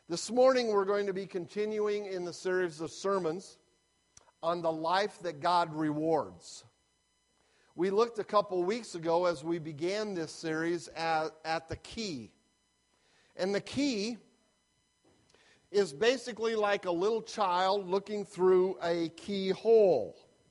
This morning we're going to be continuing in the series of sermons on the life that God rewards. We looked a couple weeks ago as we began this series at the key. And the key is basically like a little child looking through a keyhole.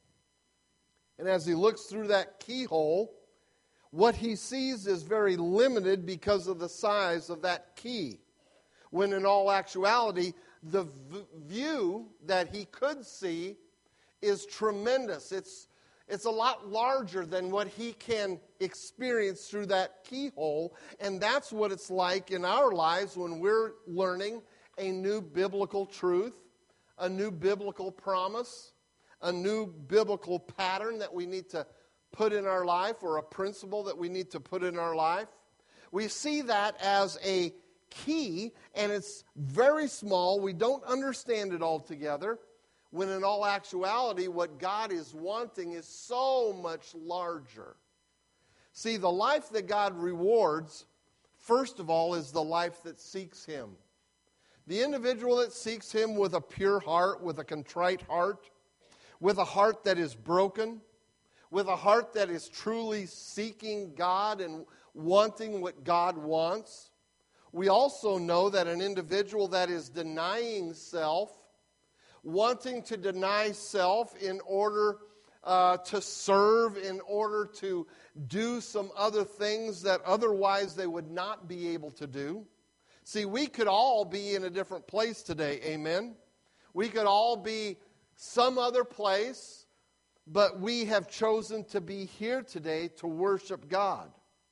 And as he looks through that keyhole, what he sees is very limited because of the size of that key. When in all actuality, the view that he could see is tremendous. It's a lot larger than what he can experience through that keyhole. And that's what it's like in our lives when we're learning a new biblical truth, a new biblical promise, a new biblical pattern that we need to put in our life, or a principle that we need to put in our life. We see that as a key, and it's very small. We don't understand it altogether, when in all actuality, what God is wanting is so much larger. See, the life that God rewards, first of all, is the life that seeks Him. The individual that seeks Him with a pure heart, with a contrite heart, with a heart that is broken, with a heart that is truly seeking God and wanting what God wants. We also know that an individual that is denying self, wanting to deny self in order to serve, in order to do some other things that otherwise they would not be able to do. See, we could all be in a different place today, amen? We could all be some other place, but we have chosen to be here today to worship God.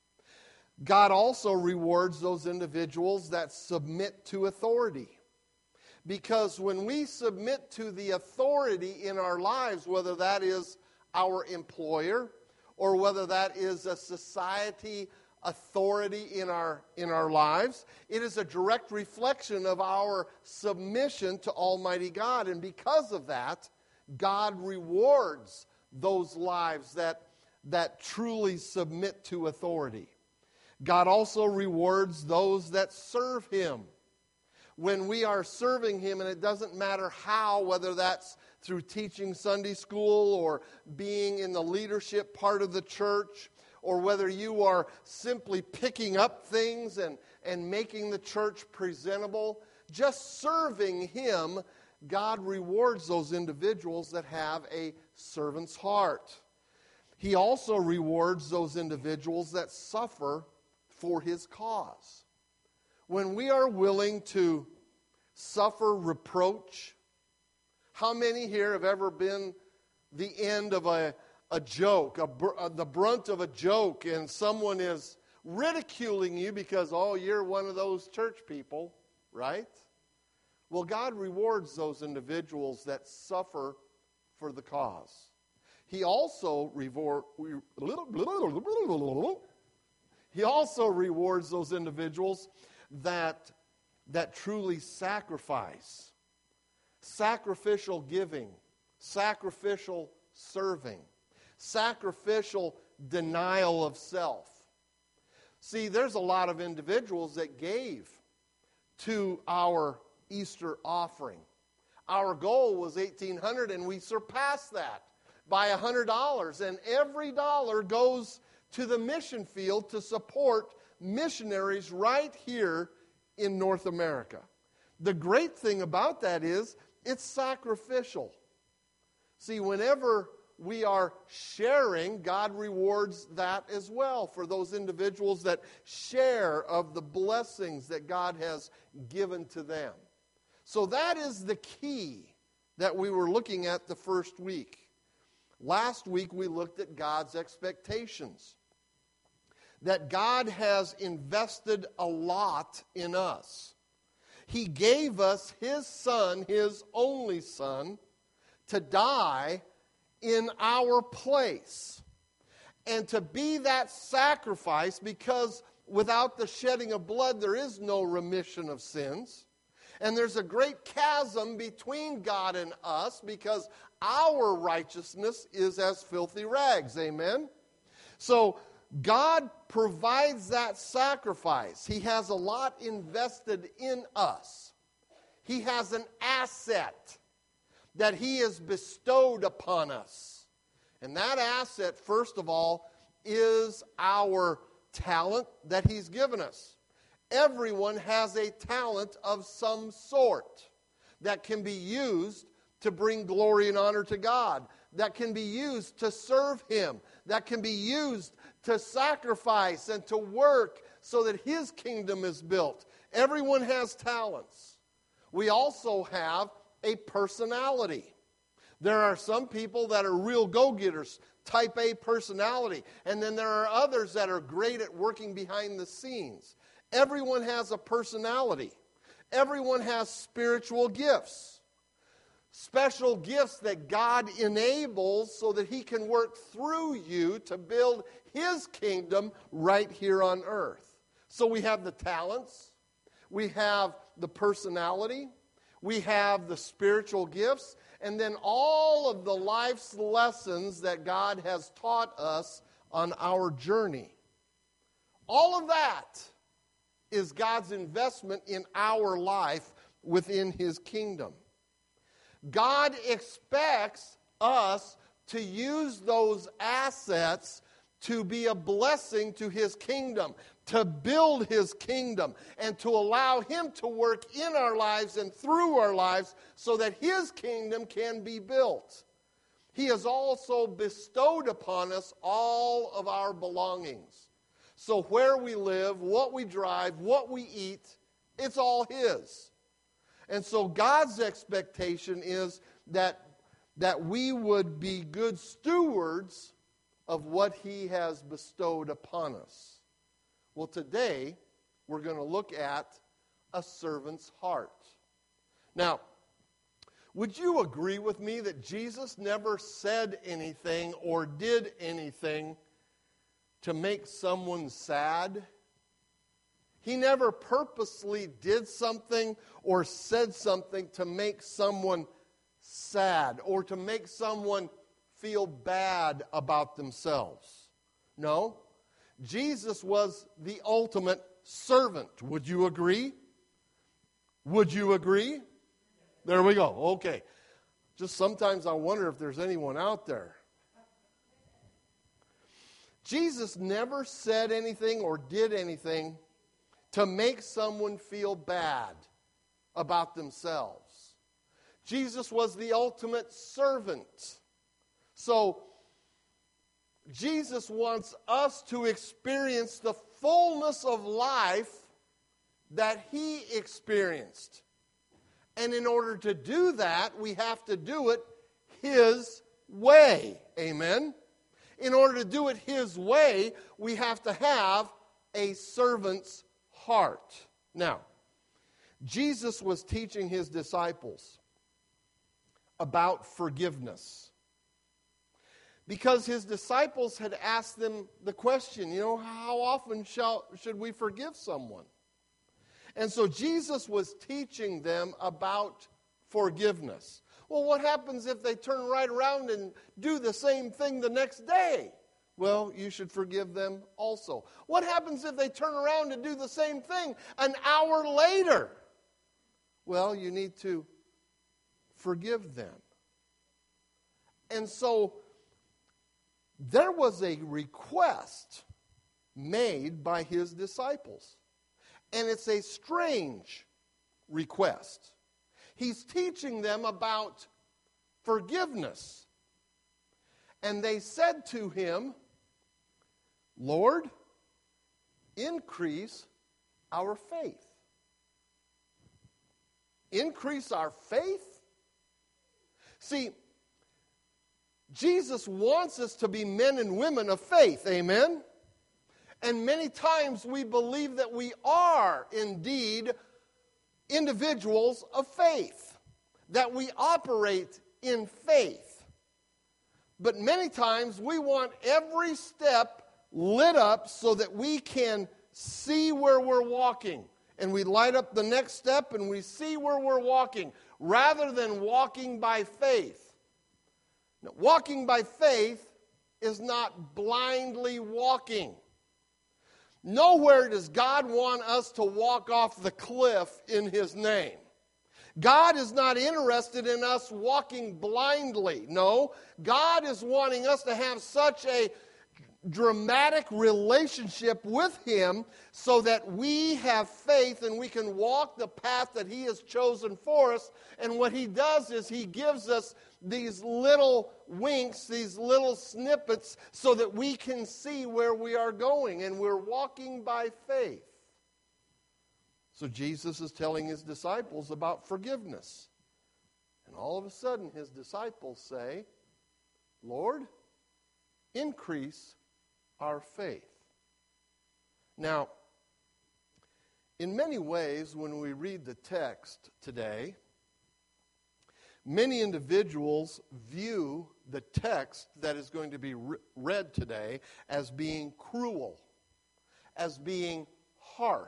God also rewards those individuals that submit to authority. Because when we submit to the authority in our lives, whether that is our employer or whether that is a society authority in our lives, it is a direct reflection of our submission to Almighty God. And because of that, God rewards those lives that truly submit to authority. God also rewards those that serve Him. When we are serving Him, and it doesn't matter how, whether that's through teaching Sunday school or being in the leadership part of the church, or whether you are simply picking up things and making the church presentable, just serving Him, God rewards those individuals that have a servant's heart. He also rewards those individuals that suffer for His cause. When we are willing to suffer reproach, how many here have ever been the end of a joke, the brunt of a joke, and someone is ridiculing you because, oh, you're one of those church people, right? Well, God rewards those individuals that suffer for the cause. He also rewards those individuals that truly sacrifice, sacrificial giving, sacrificial serving, sacrificial denial of self. See, there's a lot of individuals that gave to our Easter offering. Our goal was $1,800, and we surpassed that by $100. And every dollar goes to the mission field to support missionaries right here in North America. The great thing about that is it's sacrificial. See, whenever we are sharing, God rewards that as well for those individuals that share of the blessings that God has given to them. So that is the key that we were looking at the first week. Last week we looked at God's expectations. That God has invested a lot in us. He gave us His Son, His only Son, to die in our place. And to be that sacrifice, because without the shedding of blood, there is no remission of sins. And there's a great chasm between God and us, because our righteousness is as filthy rags. Amen? So, God provides that sacrifice. He has a lot invested in us. He has an asset that He has bestowed upon us. And that asset, first of all, is our talent that He's given us. Everyone has a talent of some sort that can be used to bring glory and honor to God, that can be used to serve Him, that can be used to sacrifice and to work so that His kingdom is built. Everyone has talents. We also have a personality. There are some people that are real go-getters, type A personality, and then there are others that are great at working behind the scenes. Everyone has a personality. Everyone has spiritual gifts. Special gifts that God enables so that He can work through you to build His kingdom right here on earth. So we have the talents, we have the personality, we have the spiritual gifts, and then all of the life's lessons that God has taught us on our journey. All of that is God's investment in our life within His kingdom. God expects us to use those assets to be a blessing to His kingdom, to build His kingdom, and to allow Him to work in our lives and through our lives so that His kingdom can be built. He has also bestowed upon us all of our belongings. So where we live, what we drive, what we eat, it's all His. And so God's expectation is that we would be good stewards of what He has bestowed upon us. Well, today we're going to look at a servant's heart. Now, would you agree with me that Jesus never said anything or did anything to make someone sad? He never purposely did something or said something to make someone sad or to make someone feel bad about themselves. No. Jesus was the ultimate servant. Would you agree? Would you agree? There we go. Okay. Just sometimes I wonder if there's anyone out there. Jesus never said anything or did anything to make someone feel bad about themselves. Jesus was the ultimate servant. So, Jesus wants us to experience the fullness of life that He experienced. And in order to do that, we have to do it His way. Amen? In order to do it His way, we have to have a servant's heart. Now, Jesus was teaching His disciples about forgiveness. Because His disciples had asked them the question, how often should we forgive someone? And so Jesus was teaching them about forgiveness. Well, what happens if they turn right around and do the same thing the next day? Well, you should forgive them also. What happens if they turn around and do the same thing an hour later? Well, you need to forgive them. And so there was a request made by His disciples. And it's a strange request. He's teaching them about forgiveness. And they said to Him, Lord, increase our faith. Increase our faith? See, Jesus wants us to be men and women of faith, amen? And many times we believe that we are indeed individuals of faith, that we operate in faith. But many times we want every step lit up so that we can see where we're walking. And we light up the next step and we see where we're walking, rather than walking by faith. Now, walking by faith is not blindly walking. Nowhere does God want us to walk off the cliff in His name. God is not interested in us walking blindly. No, God is wanting us to have such a dramatic relationship with Him so that we have faith and we can walk the path that He has chosen for us. And what He does is He gives us these little winks, these little snippets, so that we can see where we are going, and we're walking by faith. So Jesus is telling His disciples about forgiveness. And all of a sudden His disciples say, Lord, increase our faith. Now, in many ways, when we read the text today, many individuals view the text that is going to be read today as being cruel, as being harsh.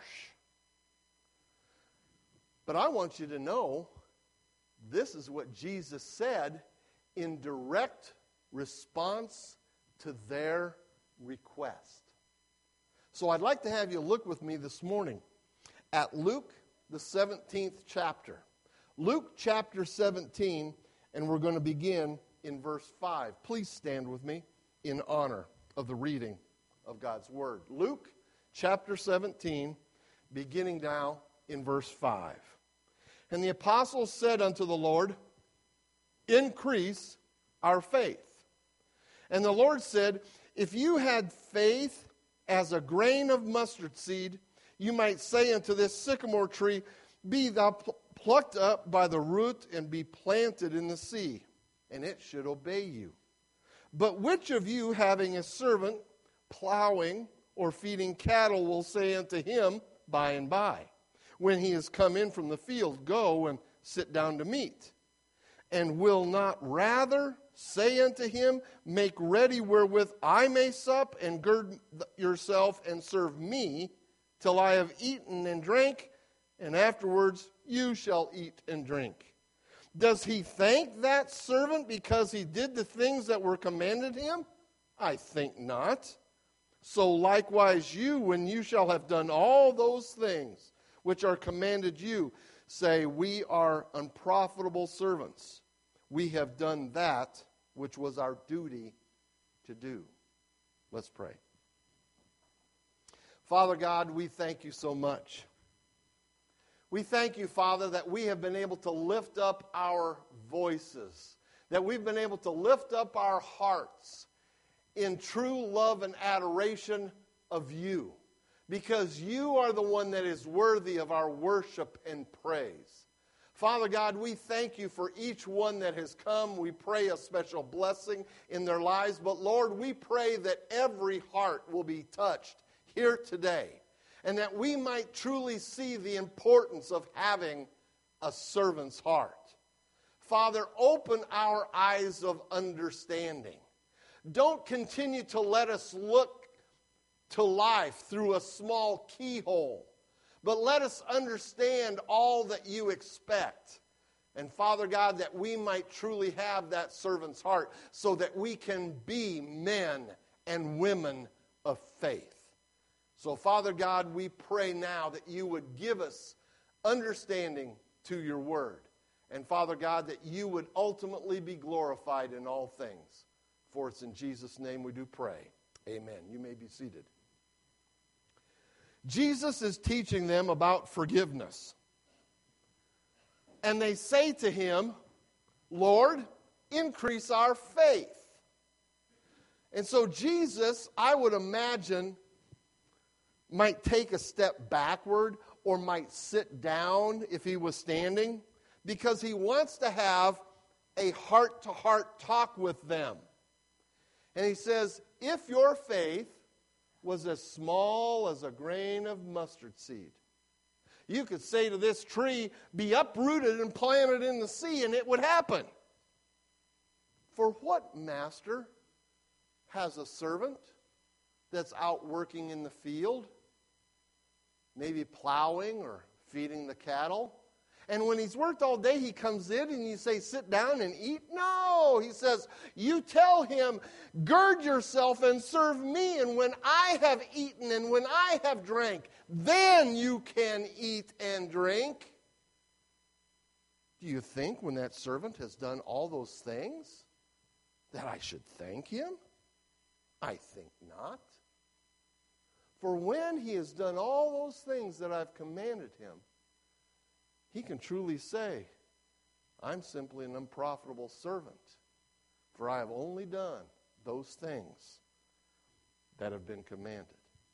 But I want you to know, this is what Jesus said in direct response to their request. So I'd like to have you look with me this morning at Luke, the 17th chapter. Luke chapter 17, and we're going to begin in verse 5. Please stand with me in honor of the reading of God's Word. Luke chapter 17, beginning now in verse 5. And the apostles said unto the Lord, increase our faith. And the Lord said, if you had faith as a grain of mustard seed, you might say unto this sycamore tree, be thou plucked up by the root and be planted in the sea, and it should obey you. But which of you, having a servant plowing or feeding cattle, will say unto him by and by, when he is come in from the field, go and sit down to meat? And will not rather say unto him, make ready wherewith I may sup, and gird yourself and serve me till I have eaten and drank, and afterwards you shall eat and drink. Does he thank that servant because he did the things that were commanded him? I think not. So likewise you, when you shall have done all those things which are commanded you, say, we are unprofitable servants. We have done that which was our duty to do. Let's pray. Father God, we thank you so much. We thank you, Father, that we have been able to lift up our voices, that we've been able to lift up our hearts in true love and adoration of you, because you are the one that is worthy of our worship and praise. Father God, we thank you for each one that has come. We pray a special blessing in their lives. But Lord, we pray that every heart will be touched here today, and that we might truly see the importance of having a servant's heart. Father, open our eyes of understanding. Don't continue to let us look to life through a small keyhole, but let us understand all that you expect. And Father God, that we might truly have that servant's heart so that we can be men and women of faith. So Father God, we pray now that you would give us understanding to your word. And Father God, that you would ultimately be glorified in all things. For it's in Jesus' name we do pray. Amen. You may be seated. Jesus is teaching them about forgiveness. And they say to him, Lord, increase our faith. And so Jesus, I would imagine, might take a step backward or might sit down if he was standing, because he wants to have a heart-to-heart talk with them. And he says, if your faith was as small as a grain of mustard seed, you could say to this tree, be uprooted and planted in the sea, and it would happen. For what master has a servant that's out working in the field, maybe plowing or feeding the cattle? And when he's worked all day, he comes in and you say, sit down and eat? No, he says, you tell him, gird yourself and serve me. And when I have eaten and when I have drank, then you can eat and drink. Do you think when that servant has done all those things that I should thank him? I think not. For when he has done all those things that I've commanded him, he can truly say, I'm simply an unprofitable servant, for I have only done those things that have been commanded.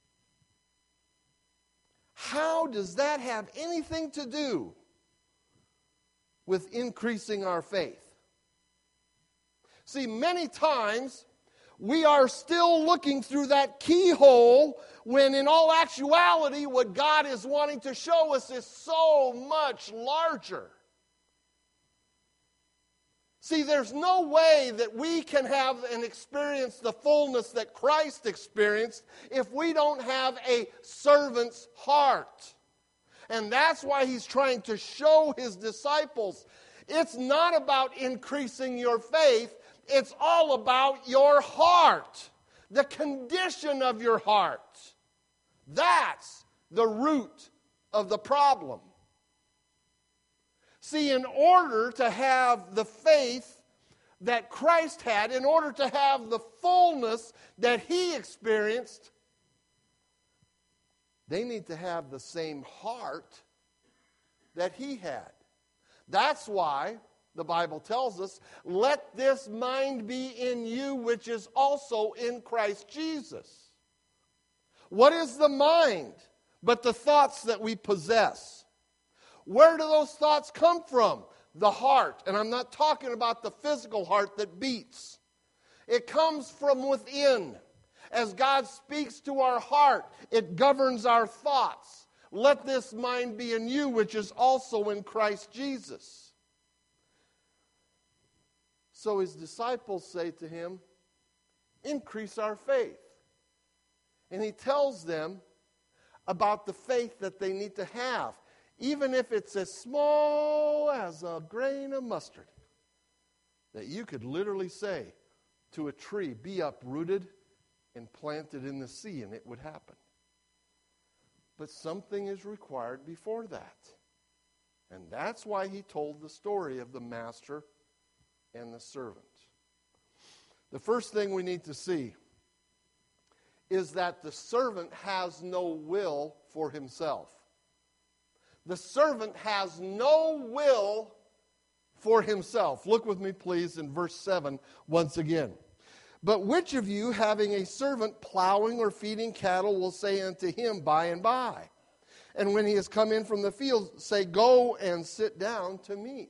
How does that have anything to do with increasing our faith? See, many times we are still looking through that keyhole when in all actuality what God is wanting to show us is so much larger. See, there's no way that we can have and experience the fullness that Christ experienced if we don't have a servant's heart. And that's why he's trying to show his disciples, it's not about increasing your faith, it's all about your heart, the condition of your heart. That's the root of the problem. See, in order to have the faith that Christ had, in order to have the fullness that he experienced, they need to have the same heart that he had. That's why the Bible tells us, let this mind be in you, which is also in Christ Jesus. What is the mind but the thoughts that we possess? Where do those thoughts come from? The heart. And I'm not talking about the physical heart that beats. It comes from within. As God speaks to our heart, it governs our thoughts. Let this mind be in you, which is also in Christ Jesus. So his disciples say to him, increase our faith. And he tells them about the faith that they need to have, even if it's as small as a grain of mustard, that you could literally say to a tree, be uprooted and planted in the sea, and it would happen. But something is required before that. And that's why he told the story of the master and the servant. The first thing we need to see is that the servant has no will for himself. The servant has no will for himself. Look with me, please, in verse 7 once again. But which of you, having a servant plowing or feeding cattle, will say unto him, by and by? And when he has come in from the field, say, go and sit down to meat.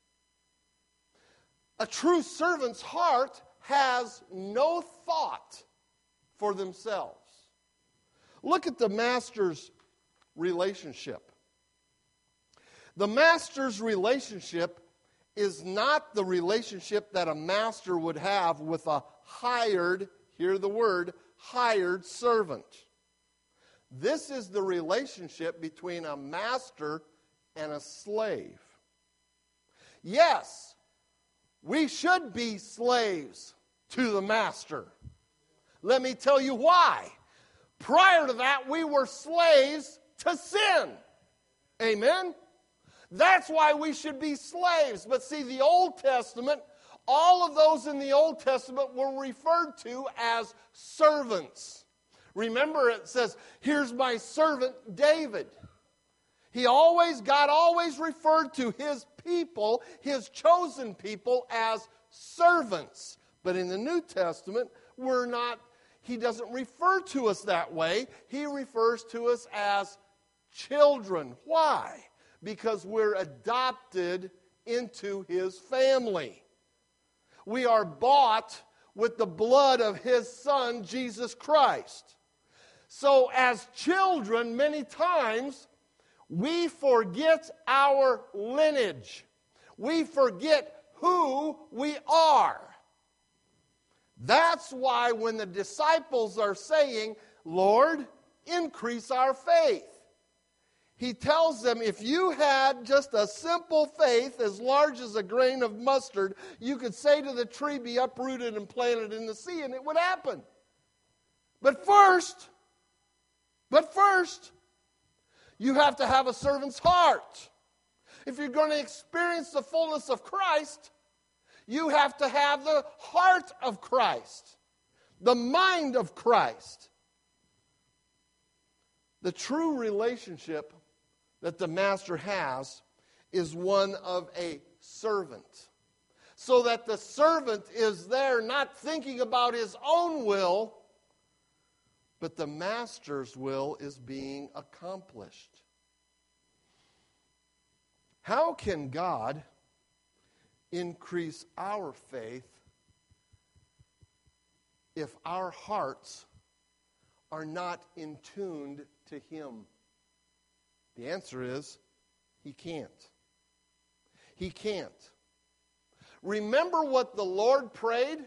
A true servant's heart has no thought for themselves. Look at the master's relationship. The master's relationship is not the relationship that a master would have with a hired, hear the word, hired servant. This is the relationship between a master and a slave. Yes, we should be slaves to the master. Let me tell you why. Prior to that, we were slaves to sin. Amen? That's why we should be slaves. But see, the Old Testament, all of those in the Old Testament were referred to as servants. Remember, it says, here's my servant David. God always referred to his people, his chosen people, as servants. But in the New Testament, he doesn't refer to us that way. He refers to us as children. Why? Because we're adopted into his family. We are bought with the blood of his Son, Jesus Christ. So as children, many times, we forget our lineage. We forget who we are. That's why when the disciples are saying, Lord, increase our faith, he tells them, if you had just a simple faith as large as a grain of mustard, you could say to the tree, be uprooted and planted in the sea, and it would happen. But first, you have to have a servant's heart. If you're going to experience the fullness of Christ, you have to have the heart of Christ, the mind of Christ. The true relationship that the master has is one of a servant. So that the servant is there not thinking about his own will, but the master's will is being accomplished. How can God increase our faith if our hearts are not in tune to Him? The answer is, He can't. He can't. Remember what the Lord prayed?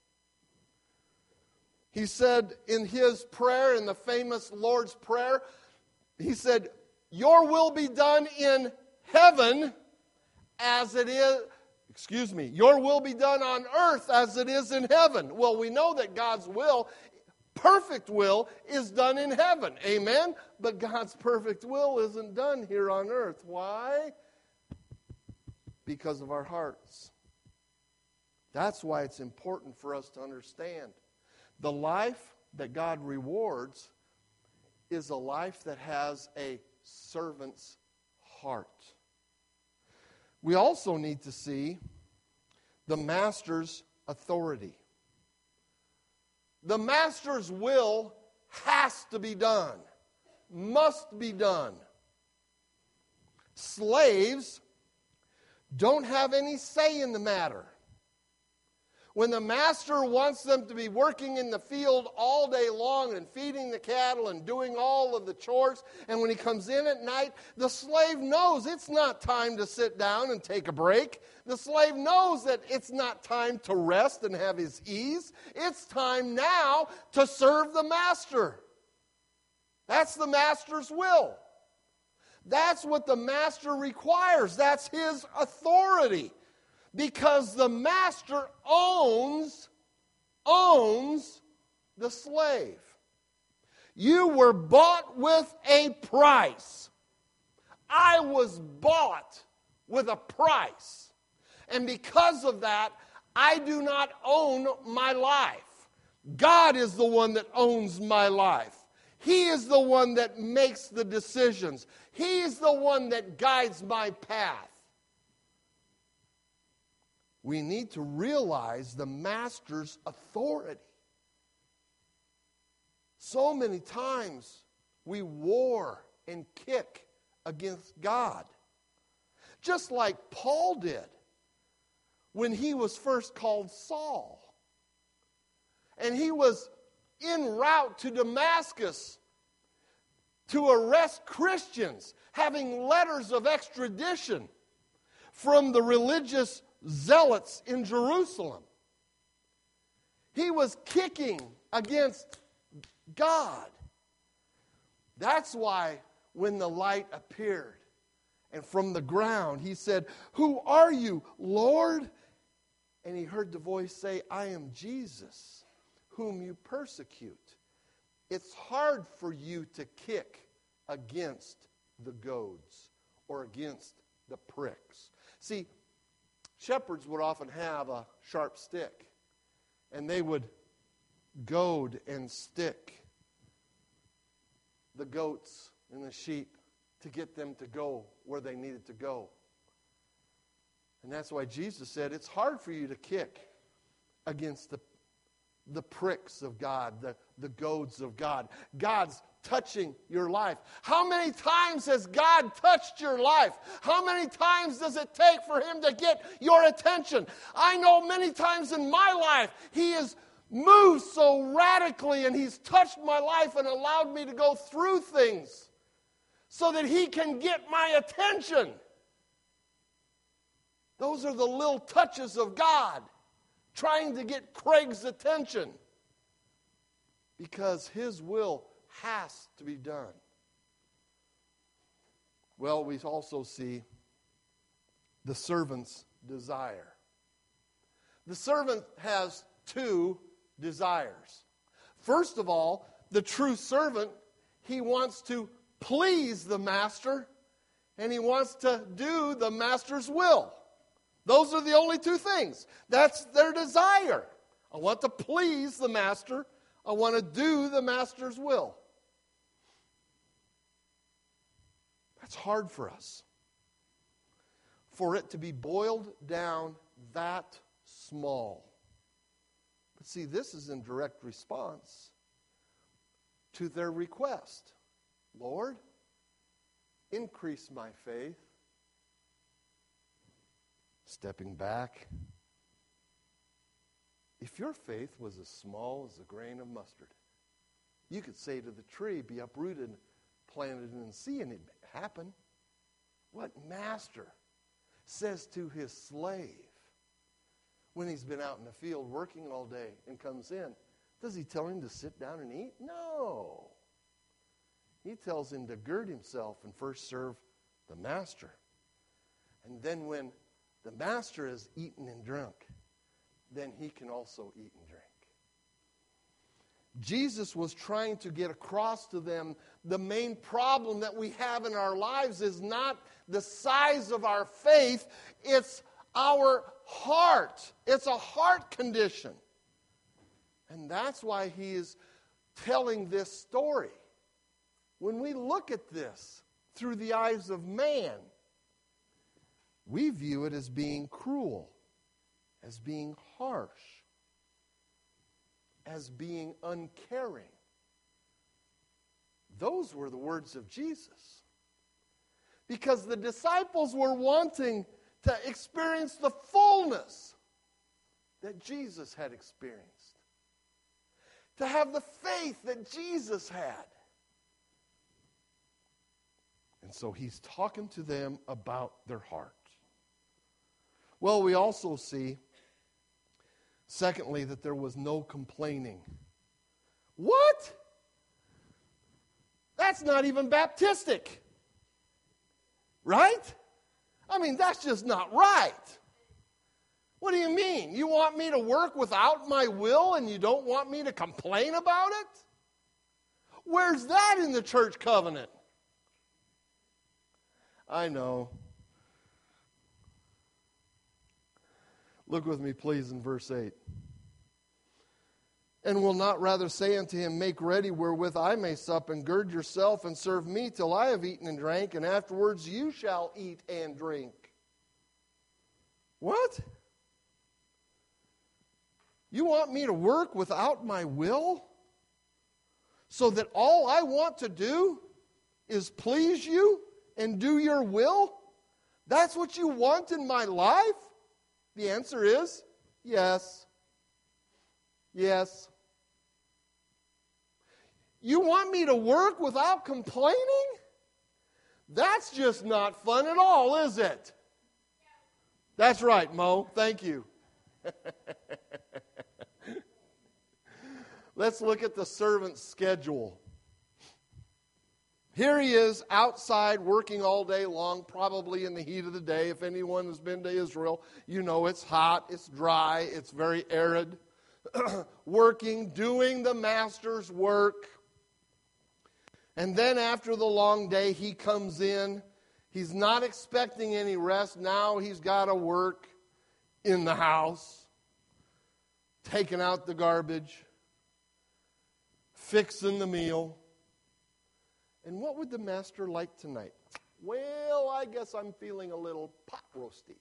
He said in His prayer, in the famous Lord's Prayer, He said, "Your will be done in heaven as it is," "your will be done on earth as it is in heaven." Well, we know that God's will, perfect will, is done in heaven. Amen? But God's perfect will isn't done here on earth. Why? Because of our hearts. That's why it's important for us to understand. The life that God rewards is a life that has a servant's heart. We also need to see the master's authority. The master's will has to be done, must be done. Slaves don't have any say in the matter. When the master wants them to be working in the field all day long and feeding the cattle and doing all of the chores, and when he comes in at night, the slave knows it's not time to sit down and take a break. The slave knows that it's not time to rest and have his ease. It's time now to serve the master. That's the master's will. That's what the master requires. That's his authority. Because the master owns the slave. You were bought with a price. I was bought with a price. And because of that, I do not own my life. God is the one that owns my life. He is the one that makes the decisions. He is the one that guides my path. We need to realize the master's authority. So many times we war and kick against God. Just like Paul did when he was first called Saul. And he was en route to Damascus to arrest Christians, having letters of extradition from the religious zealots in Jerusalem. He was kicking against God. That's why when the light appeared and from the ground he said, "Who are you, Lord?" And he heard the voice say, "I am Jesus, whom you persecute." It's hard for you to kick against the goads or against the pricks. See, shepherds would often have a sharp stick, and they would goad and stick the goats and the sheep to get them to go where they needed to go. And that's why Jesus said it's hard for you to kick against the pricks of God, the goads of God. God's touching your life. How many times has God touched your life? How many times does it take for Him to get your attention? I know many times in my life He has moved so radically and He's touched my life and allowed me to go through things so that He can get my attention. Those are the little touches of God trying to get Craig's attention because His will has to be done. Well, we also see the servant's desire. The servant has two desires. First of all, the true servant, he wants to please the master, and he wants to do the master's will. Those are the only two things. That's their desire. I want to please the master. I want to do the master's will. That's hard for us. For it to be boiled down that small. But see, this is in direct response to their request. Lord, increase my faith. Stepping back. If your faith was as small as a grain of mustard, you could say to the tree, be uprooted, planted in the sea, and it'd happen. What master says to his slave when he's been out in the field working all day and comes in, does he tell him to sit down and eat? No. He tells him to gird himself and first serve the master. And then when the master has eaten and drunk, then he can also eat and drink. Jesus was trying to get across to them the main problem that we have in our lives is not the size of our faith, it's our heart. It's a heart condition. And that's why he is telling this story. When we look at this through the eyes of man, we view it as being cruel, as being harsh, as being uncaring. Those were the words of Jesus. Because the disciples were wanting to experience the fullness that Jesus had experienced. To have the faith that Jesus had. And so he's talking to them about their heart. Well, we also see, secondly, that there was no complaining. What? That's not even Baptistic. Right? I mean, that's just not right. What do you mean? You want me to work without my will and you don't want me to complain about it? Where's that in the church covenant? I know. Look with me, please, in verse 8. And will not rather say unto him, make ready wherewith I may sup, and gird yourself and serve me till I have eaten and drank, and afterwards you shall eat and drink. What? You want me to work without my will? So that all I want to do is please you and do your will? That's what you want in my life? The answer is yes. Yes. You want me to work without complaining? That's just not fun at all, is it? That's right, Mo. Thank you. Let's look at the servant's schedule. Here he is outside working all day long, probably in the heat of the day. If anyone has been to Israel, you know it's hot, it's dry, it's very arid. Working, doing the master's work. And then after the long day, he comes in. He's not expecting any rest. Now he's got to work in the house, taking out the garbage, fixing the meal. And what would the master like tonight? Well, I guess I'm feeling a little pot roasty.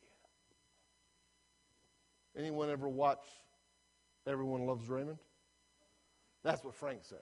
Anyone ever watch Everyone Loves Raymond? That's what Frank said.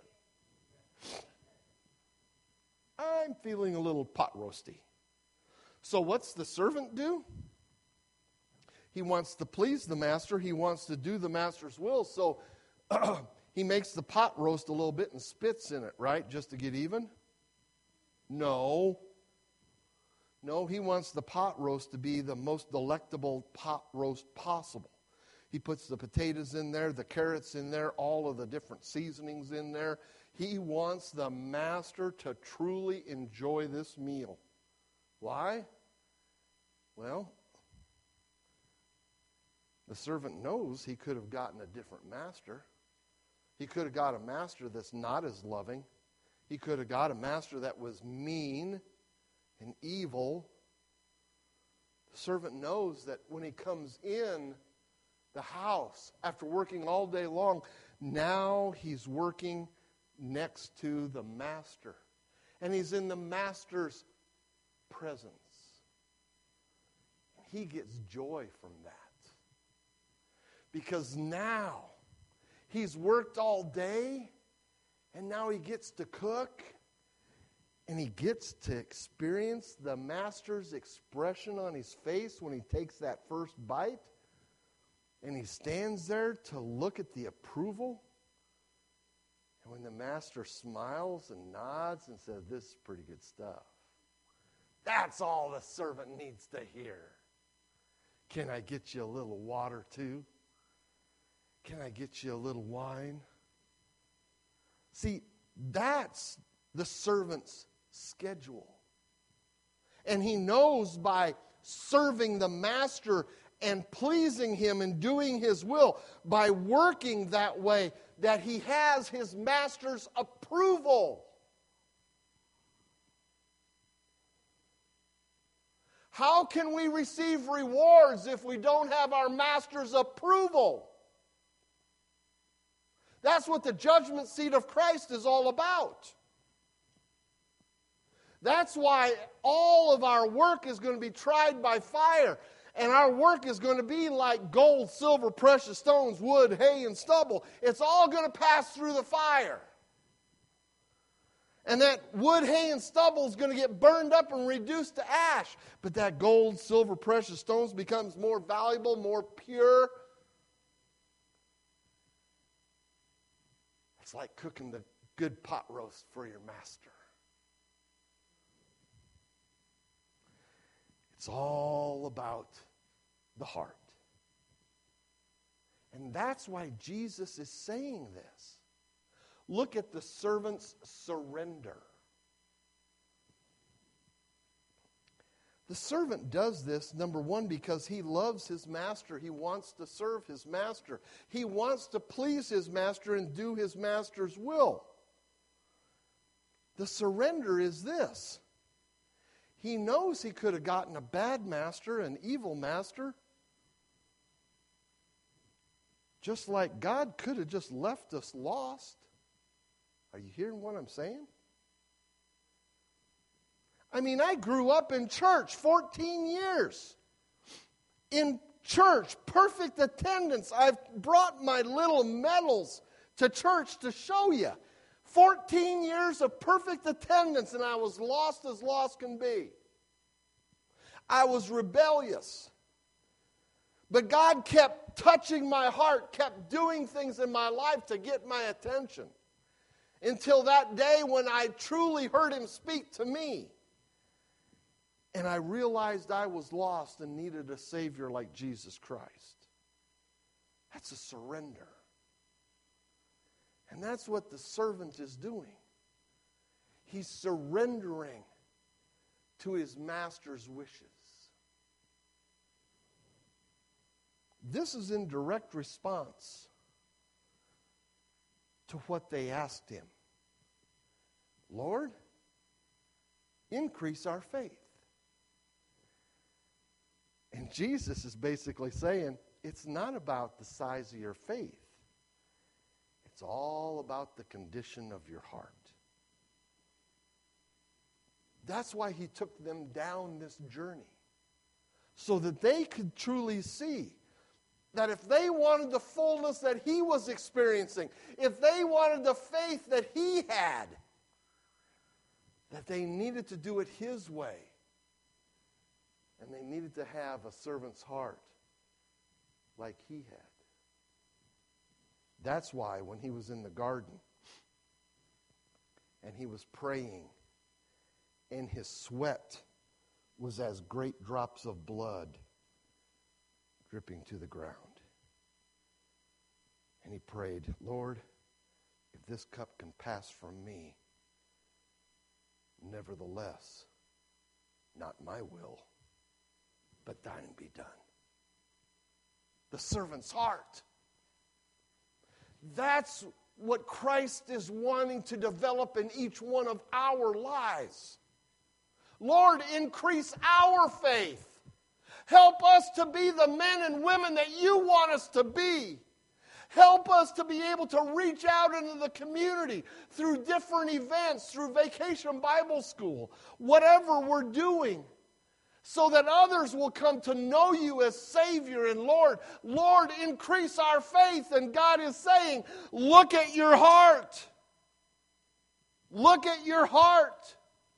I'm feeling a little pot roasty. So what's the servant do? He wants to please the master. He wants to do the master's will. So he makes the pot roast a little bit and spits in it, right? Just to get even? No. No, he wants the pot roast to be the most delectable pot roast possible. He puts the potatoes in there, the carrots in there, all of the different seasonings in there. He wants the master to truly enjoy this meal. Why? Well, the servant knows he could have gotten a different master. He could have got a master that's not as loving. He could have got a master that was mean and evil, the servant knows that when he comes in the house after working all day long, now he's working next to the master. And he's in the master's presence. He gets joy from that. Because now he's worked all day, and now he gets to cook, and he gets to experience the master's expression on his face when he takes that first bite, and he stands there to look at the approval. And when the master smiles and nods and says, "This is pretty good stuff," that's all the servant needs to hear. "Can I get you a little water too? Can I get you a little wine?" See, that's the servant's schedule. And he knows by serving the master and pleasing him and doing his will, by working that way, that he has his master's approval. How can we receive rewards if we don't have our master's approval? That's what the judgment seat of Christ is all about. That's why all of our work is going to be tried by fire. And our work is going to be like gold, silver, precious stones, wood, hay, and stubble. It's all going to pass through the fire. And that wood, hay, and stubble is going to get burned up and reduced to ash. But that gold, silver, precious stones becomes more valuable, more pure. It's like cooking the good pot roast for your master. It's all about the heart. And that's why Jesus is saying this. Look at the servant's surrender. The servant does this, number one, because he loves his master. He wants to serve his master. He wants to please his master and do his master's will. The surrender is this. He knows he could have gotten a bad master, an evil master. Just like God could have just left us lost. Are you hearing what I'm saying? I mean, I grew up in church 14 years. In church, perfect attendance. I've brought my little medals to church to show you. 14 years of perfect attendance, and I was lost as lost can be. I was rebellious. But God kept touching my heart, kept doing things in my life to get my attention. Until that day when I truly heard Him speak to me. And I realized I was lost and needed a Savior like Jesus Christ. That's a surrender. And that's what the servant is doing. He's surrendering to his master's wishes. This is in direct response to what they asked him. Lord, increase our faith. And Jesus is basically saying, it's not about the size of your faith. It's all about the condition of your heart. That's why he took them down this journey. So that they could truly see that if they wanted the fullness that he was experiencing, if they wanted the faith that he had, that they needed to do it his way. And they needed to have a servant's heart like he had. That's why when he was in the garden and he was praying and his sweat was as great drops of blood dripping to the ground. And he prayed, Lord, if this cup can pass from me, nevertheless, not my will, but thine be done. The servant's heart. That's what Christ is wanting to develop in each one of our lives. Lord, increase our faith. Help us to be the men and women that you want us to be. Help us to be able to reach out into the community through different events, through Vacation Bible School, whatever we're doing, so that others will come to know you as Savior and Lord. Lord, increase our faith. And God is saying, look at your heart. Look at your heart.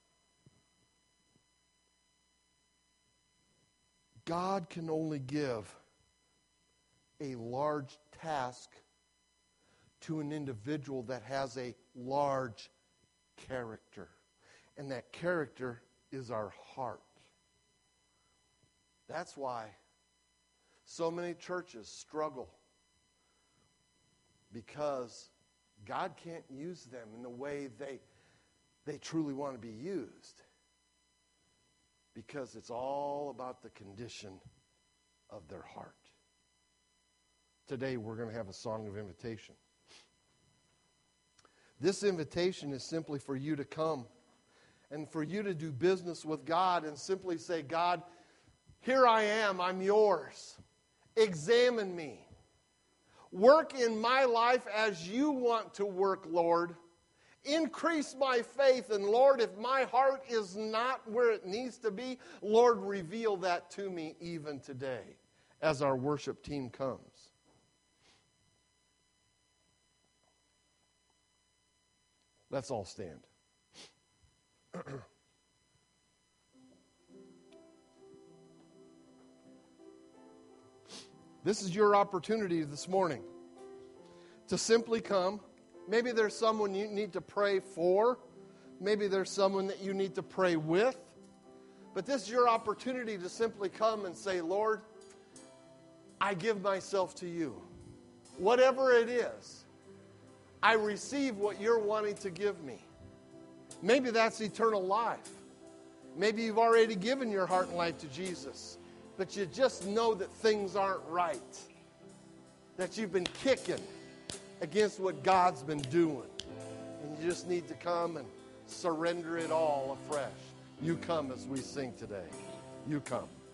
God can only give a large task to an individual that has a large character. And that character is our heart. That's why so many churches struggle, because God can't use them in the way they truly want to be used, because it's all about the condition of their heart. Today we're going to have a song of invitation. This invitation is simply for you to come and for you to do business with God and simply say, God, here I am, I'm yours. Examine me. Work in my life as you want to work, Lord. Increase my faith, and Lord, if my heart is not where it needs to be, Lord, reveal that to me even today as our worship team comes. Let's all stand. This is your opportunity this morning to simply come. Maybe there's someone you need to pray for. Maybe there's someone that you need to pray with. But this is your opportunity to simply come and say, Lord, I give myself to you. Whatever it is, I receive what you're wanting to give me. Maybe that's eternal life. Maybe you've already given your heart and life to Jesus, but you just know that things aren't right, that you've been kicking against what God's been doing, and you just need to come and surrender it all afresh. You come as we sing today. You come.